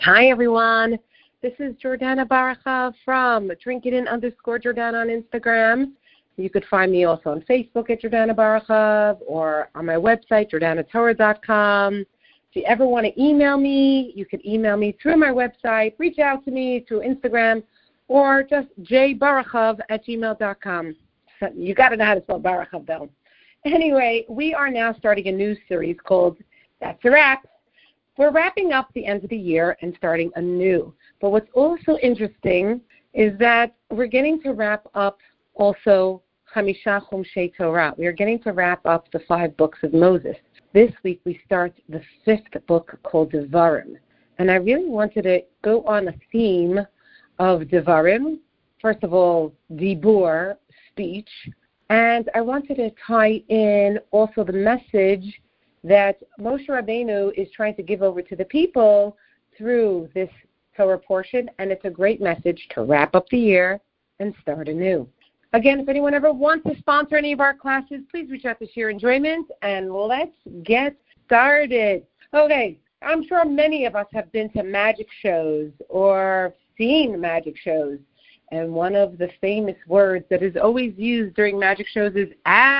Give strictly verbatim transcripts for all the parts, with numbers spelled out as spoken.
Hi, everyone. This is Jordana Baracha from Drinking underscore Jordana on Instagram. You could find me also on Facebook at Jordana Baracha or on my website, jordana torah dot com. If you ever want to email me, you can email me through my website, reach out to me through Instagram, or just jbarachav at gmail dot com. So you got to know how to spell Barachav, though. Anyway, we are now starting a new series called That's a Wrap. We're wrapping up the end of the year and starting anew. But what's also interesting is that we're getting to wrap up also Chamisha Chumshei Torah. We are getting to wrap up the five books of Moses. This week we start the fifth book called Devarim. And I really wanted to go on a theme of Devarim. First of all, Dibur, speech. And I wanted to tie in also the message that Moshe Rabbeinu is trying to give over to the people through this Torah portion, and it's a great message to wrap up the year and start anew. Again, if anyone ever wants to sponsor any of our classes, please reach out to Share Enjoyment, and let's get started. Okay, I'm sure many of us have been to magic shows or seen magic shows, and one of the famous words that is always used during magic shows is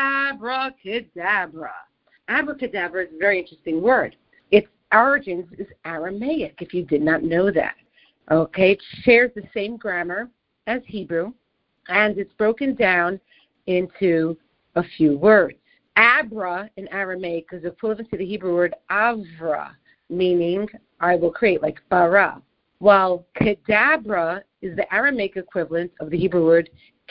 abracadabra. Abracadabra is a very interesting word. Its origins is Aramaic, if you did not know that. Okay, it shares the same grammar as Hebrew, and it's broken down into a few words. Abra in Aramaic is equivalent to the Hebrew word avra, meaning I will create, like bara, while kedabra is the Aramaic equivalent of the Hebrew word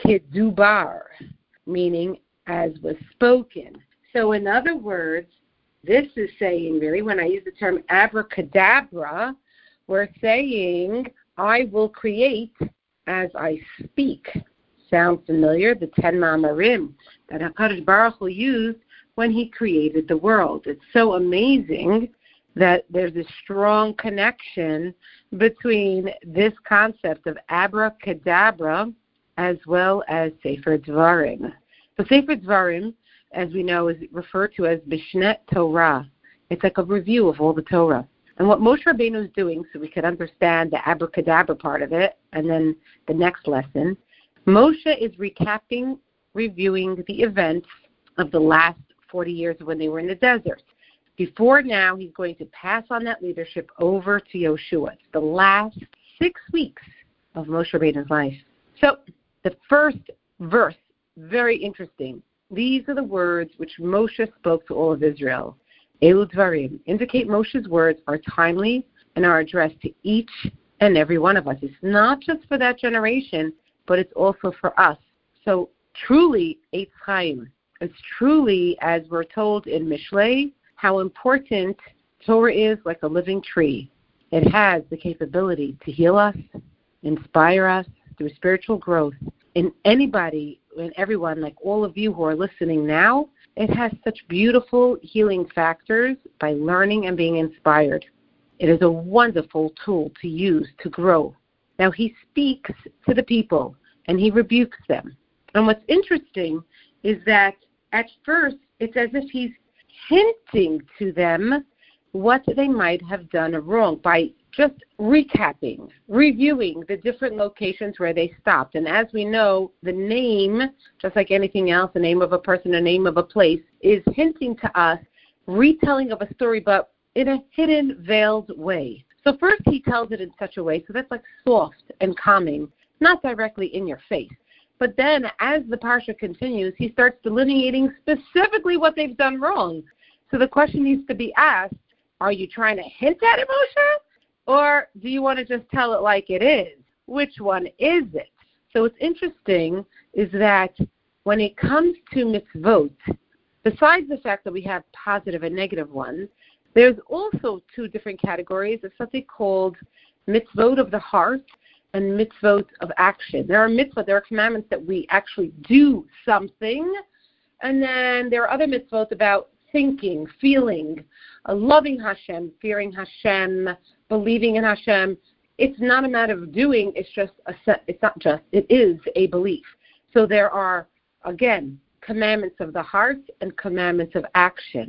kedubar, meaning as was spoken. So in other words, this is saying really, when I use the term abracadabra, we're saying I will create as I speak. Sound familiar? The ten ma'amarim that HaKadosh Baruch Hu used when he created the world. It's so amazing that there's a strong connection between this concept of abracadabra as well as Sefer Dvarim. So Sefer Dvarim, as we know, is referred to as Mishneh Torah. It's like a review of all the Torah. And what Moshe Rabbeinu is doing, so we can understand the abracadabra part of it, and then the next lesson, Moshe is recapping, reviewing the events of the last forty years when they were in the desert. Before now, he's going to pass on that leadership over to Yoshua. It's the last six weeks of Moshe Rabbeinu's life. So the first verse, very interesting. These are the words which Moshe spoke to all of Israel. Elu Dvarim indicate Moshe's words are timely and are addressed to each and every one of us. It's not just for that generation, but it's also for us. So truly, Eitz Chaim, it's truly, as we're told in Mishlei, how important Torah is like a living tree. It has the capability to heal us, inspire us through spiritual growth. In anybody and everyone, like all of you who are listening now, it has such beautiful healing factors by learning and being inspired. It is a wonderful tool to use to grow. Now, he speaks to the people, and he rebukes them. And what's interesting is that at first, it's as if he's hinting to them what they might have done wrong by just recapping, reviewing the different locations where they stopped. And as we know, the name, just like anything else, the name of a person, the name of a place, is hinting to us, retelling of a story, but in a hidden, veiled way. So first he tells it in such a way, so that's like soft and calming, not directly in your face. But then as the parsha continues, he starts delineating specifically what they've done wrong. So the question needs to be asked, are you trying to hint at it, Moshe? Or do you want to just tell it like it is? Which one is it? So what's interesting is that when it comes to mitzvot, besides the fact that we have positive and negative ones, there's also two different categories of something called mitzvot of the heart and mitzvot of action. There are mitzvot, there are commandments that we actually do something, and then there are other mitzvot about thinking, feeling, uh, loving Hashem, fearing Hashem, believing in Hashem. It's not a matter of doing, it's just a set, it's not just, it is a belief. So there are, again, commandments of the heart and commandments of action.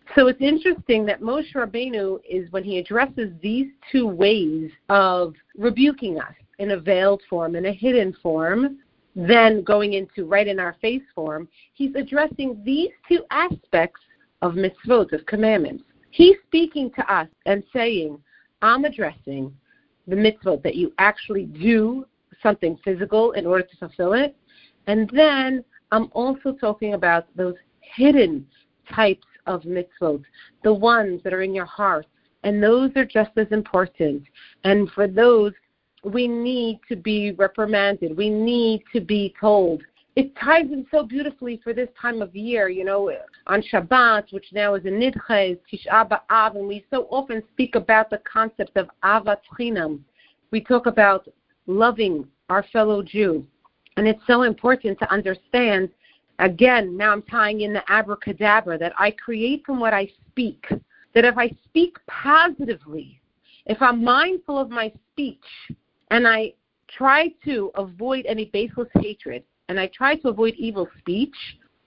So it's interesting that Moshe Rabbeinu is, when he addresses these two ways of rebuking us in a veiled form and a hidden form, then going into right in our face form, he's addressing these two aspects of mitzvot, of commandments. He's speaking to us and saying, I'm addressing the mitzvot that you actually do something physical in order to fulfill it. And then I'm also talking about those hidden types of mitzvot, the ones that are in your heart. And those are just as important. And for those, we need to be reprimanded. We need to be told. It ties in so beautifully for this time of year, you know, on Shabbat, which now is a Nidche, Tisha B'Av, and we so often speak about the concept of Avat Chinam. We talk about loving our fellow Jew. And it's so important to understand, again, now I'm tying in the abracadabra, that I create from what I speak. That if I speak positively, if I'm mindful of my speech, and I try to avoid any baseless hatred, and I try to avoid evil speech,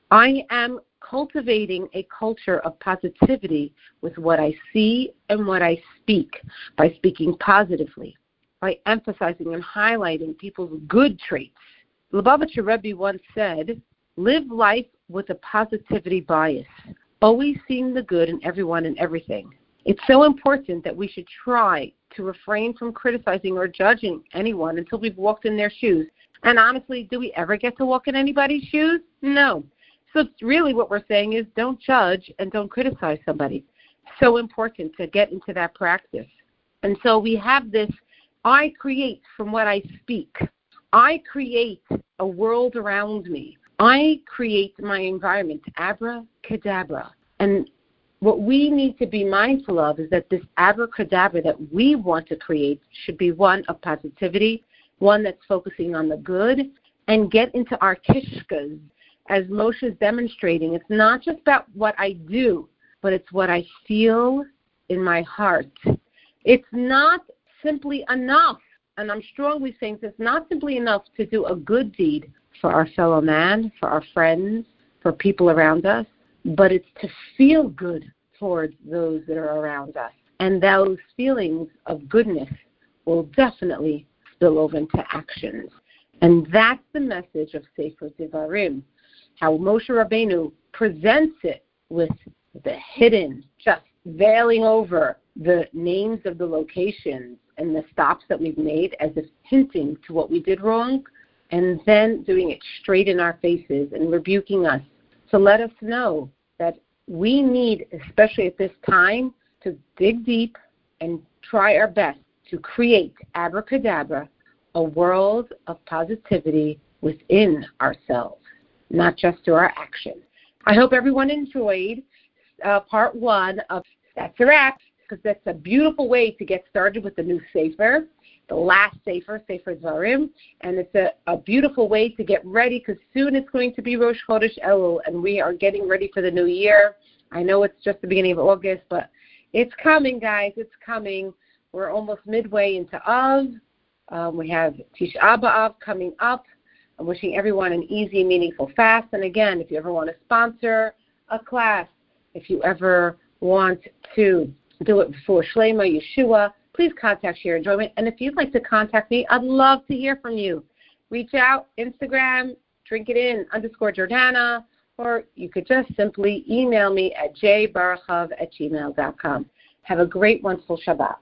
I am cultivating a culture of positivity with what I see and what I speak, by speaking positively, by emphasizing and highlighting people's good traits. Lubavitcher Rebbe once said, live life with a positivity bias, always seeing the good in everyone and everything. It's so important that we should try to refrain from criticizing or judging anyone until we've walked in their shoes. And honestly, do we ever get to walk in anybody's shoes? No. So it's really what we're saying is don't judge and don't criticize somebody. So important to get into that practice. And so we have this, I create from what I speak. I create a world around me. I create my environment, abracadabra. And what we need to be mindful of is that this abracadabra that we want to create should be one of positivity, one that's focusing on the good, and get into our kishkas. As Moshe is demonstrating, it's not just about what I do, but it's what I feel in my heart. It's not simply enough, and I'm strongly saying it's not simply enough to do a good deed for our fellow man, for our friends, for people around us, but it's to feel good towards those that are around us. And those feelings of goodness will definitely spill over into actions. And that's the message of Sefer Devarim, how Moshe Rabbeinu presents it with the hidden, just veiling over the names of the locations and the stops that we've made as if hinting to what we did wrong, and then doing it straight in our faces and rebuking us to let us know that we need, especially at this time, to dig deep and try our best to create, abracadabra, a world of positivity within ourselves, not just through our actions. I hope everyone enjoyed uh, part one of That's a Wrap, because that's a beautiful way to get started with the new Sefer, the last Sefer, Sefer Devarim, and it's a, a beautiful way to get ready, because soon it's going to be Rosh Chodesh Elul, and we are getting ready for the new year. I know it's just the beginning of August, but it's coming, guys. It's coming. We're almost midway into Av. Um, we have Tisha B'Av coming up. I'm wishing everyone an easy, meaningful fast. And again, if you ever want to sponsor a class, if you ever want to do it before Shlema, Yeshua, please contact Share Enjoyment. And if you'd like to contact me, I'd love to hear from you. Reach out, Instagram, drink it in, underscore Jordana, or you could just simply email me at j barachav at gmail dot com. Have a great, wonderful Shabbat.